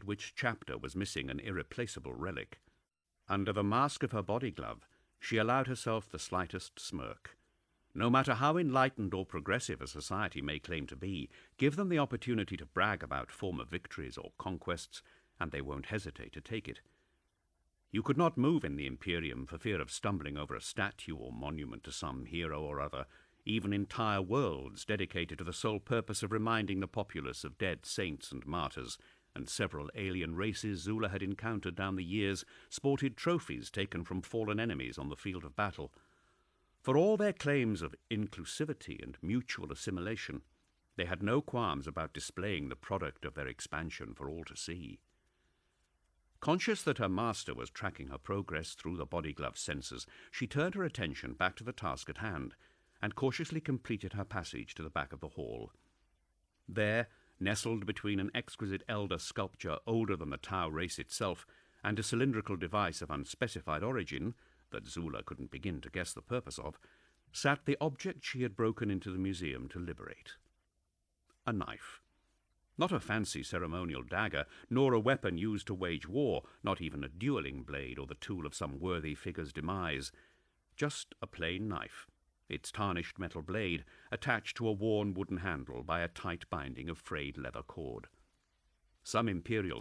which chapter was missing an irreplaceable relic. Under the mask of her body glove, she allowed herself the slightest smirk. No matter how enlightened or progressive a society may claim to be, give them the opportunity to brag about former victories or conquests, and they won't hesitate to take it. You could not move in the Imperium for fear of stumbling over a statue or monument to some hero or other, even entire worlds dedicated to the sole purpose of reminding the populace of dead saints and martyrs, and several alien races Zula had encountered down the years sported trophies taken from fallen enemies on the field of battle. For all their claims of inclusivity and mutual assimilation, they had no qualms about displaying the product of their expansion for all to see. Conscious that her master was tracking her progress through the body glove sensors, she turned her attention back to the task at hand, and cautiously completed her passage to the back of the hall. There, nestled between an exquisite elder sculpture older than the Tau race itself and a cylindrical device of unspecified origin that Zula couldn't begin to guess the purpose of, sat the object she had broken into the museum to liberate. A knife. Not a fancy ceremonial dagger, nor a weapon used to wage war, not even a dueling blade or the tool of some worthy figure's demise. Just a plain knife, its tarnished metal blade attached to a worn wooden handle by a tight binding of frayed leather cord. Some Imperial